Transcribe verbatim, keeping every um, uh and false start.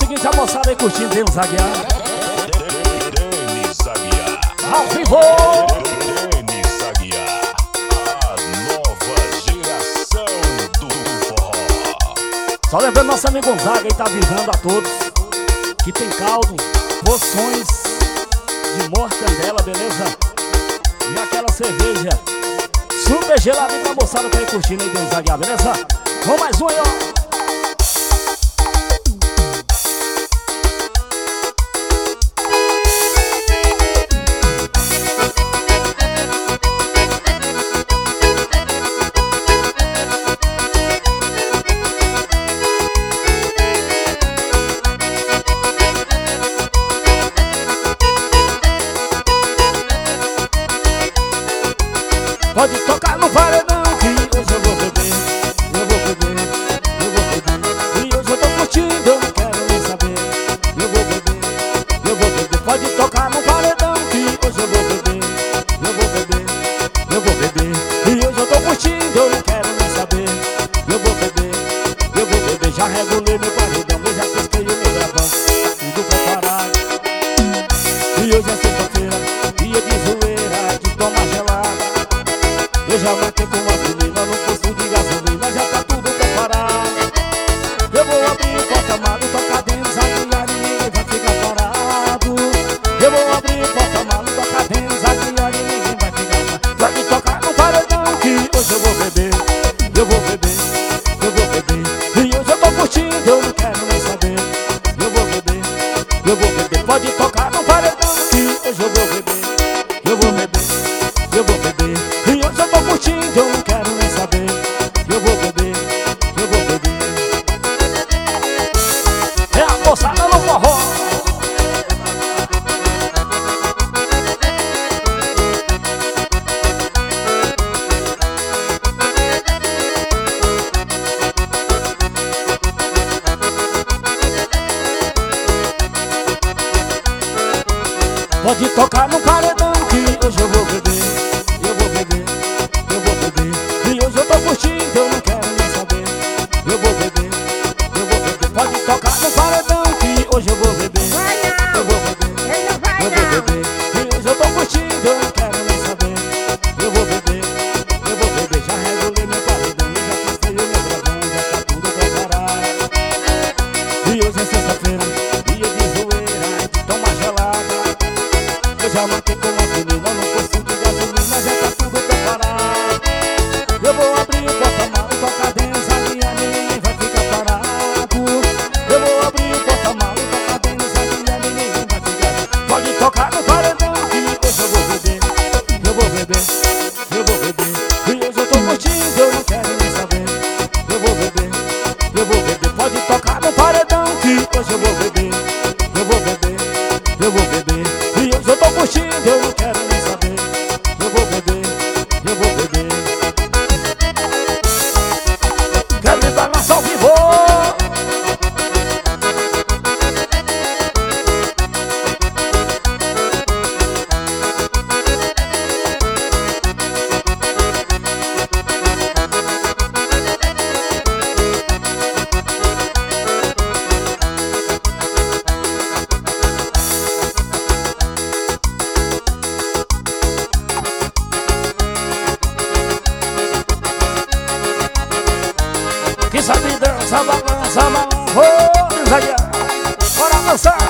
seguinte, a moçada aí curtindo Denis Aguiar. Denis Aguiar. Ao vivo. Denis Aguiar. A nova geração do forró. Só lembrando, nosso amigo Gonzaga aí tá avisando a todos que tem caldo, poções de mortandela, beleza? E aquela cerveja super gelada aí pra moçada que tá aí curtindo aí Denis Aguiar, beleza? Vamos mais um aí, ó. Pode tocar no paredão que hoje eu vou beber, eu vou beber, eu vou beber. E hoje eu tô curtindo, eu não quero nem saber. Eu vou beber, eu vou beber. Pode tocar no paredão que hoje eu vou beber, eu vou beber, eu vou beber. E hoje eu tô curtindo, eu não quero nem saber. Eu vou beber, eu vou beber. Já regulei meu paredão, eu já pesquei o meu gravão, tudo preparado. E hoje é sexta-feira, dia de zoeira, de tomar gelada. Eu já matei com uma menina no posto de gasolina, já tá tudo preparado. Eu vou abrir o porta-malas e tocar Denis Aguiar e ninguém vai ficar parado. Eu vou abrir o porta-malas e tocar Denis Aguiar e ninguém vai ficar parado. Pode tocar no paredão que hoje eu vou beber, eu vou beber, eu vou beber. E hoje eu tô curtindo, eu não quero nem saber. Eu vou beber, eu vou beber. Pode tocar no paredão que hoje eu vou beber, eu vou beber, eu vou beber. E hoje eu tô curtindo, eu não quero nem saber. Eu vou beber, eu vou beber. É a moçada no forró. Pode tocar no paredão que hoje eu vou beber, eu vou beber, eu vou beber. E hoje eu tô curtindo, eu não quero nem saber. Eu vou beber, eu vou beber. Pode tocar no paredão que hoje eu vou beber, eu vou beber, eu vou beber. E hoje eu tô curtindo, eu não quero nem saber. Eu vou beber, eu vou beber. Já regulei meu paredão, eu já testei o meu gravão, já tá tudo preparado. E hoje é sexta-feira, dia de zoeira, de tomar gelada. Eu já matei com uma menina no posto de gasolina, já tá tudo preparado. Eu vou abrir o porta-malas e tocar Denis Aguiar e ninguém vai ficar parado. Eu vou abrir o porta-malas e tocar Denis Aguiar e ninguém vai ficar parado. Pode tocar no paredão que hoje eu vou beber, eu vou beber, eu vou beber. E hoje eu tô curtindo, eu não quero nem saber. Eu vou beber, eu vou beber. Pode tocar no paredão que hoje eu vou beber, eu vou beber, eu vou beber. E hoje eu tô curtindo, eu não quero nem saber. Eu vou beber, eu vou beber. Quero me dar nossa ao vivo. Que sabe dança, balança, balança. Oh, Denis Aguiar, bora dançar.